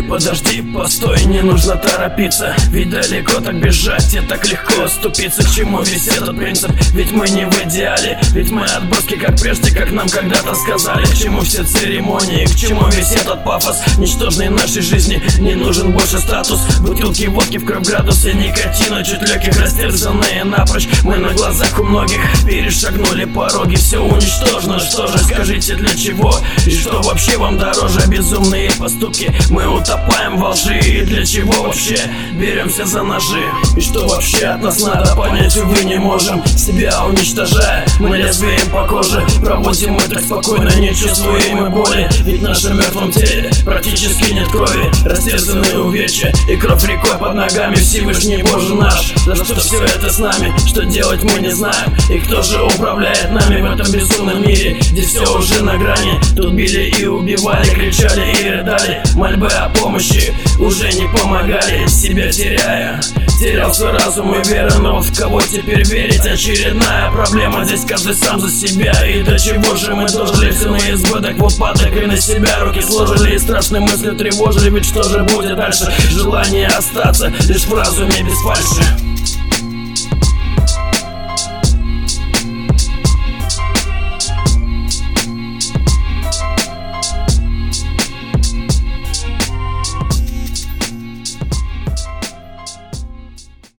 подожди, постой, не нужно торопиться. Ведь далеко так бежать и так легко оступиться. К чему весь этот принцип? Ведь мы не в идеале. Ведь мы отброски, как прежде, как нам когда-то сказали. К чему все церемонии, к чему весь этот пафос ничтожный нашей жизни? Не нужен больше статус. Бутылки водки в кровь, градусы никотина, чуть легких растерзанные напрочь. Мы на глазах у многих перешагнули пороги. Все уничтожено, что же, скажите, для чего? И что вообще вам дороже? Безумные поступки, мы утопаем во лжи. И для чего вообще беремся за ножи? И что вообще от нас надо, понять, увы, не можем. Себя уничтожая, мы лезвием по коже проводим мы так спокойно, не чувствуем мы боли. Ведь в нашем мертвом теле практически нет крови. Растерзанные увечья и кровь рекой под ногами. Всевышний Боже наш, за что все это с нами? Что делать мы не знаем. И кто же управляет нами в этом безумном мире, где все уже на грани? Тут били и убивали, кричали и рыдали. Мольбы о помощи уже не помогали. Себя терял свой разум и веру. Но в кого теперь верить? Очередная проблема, здесь каждый сам за себя. И до чего же мы дожили? Все на избыток, в упадок и на себя руки сложили. И страшные мысли тревожили, ведь что же будет дальше? Желание остаться лишь в разуме без фальши.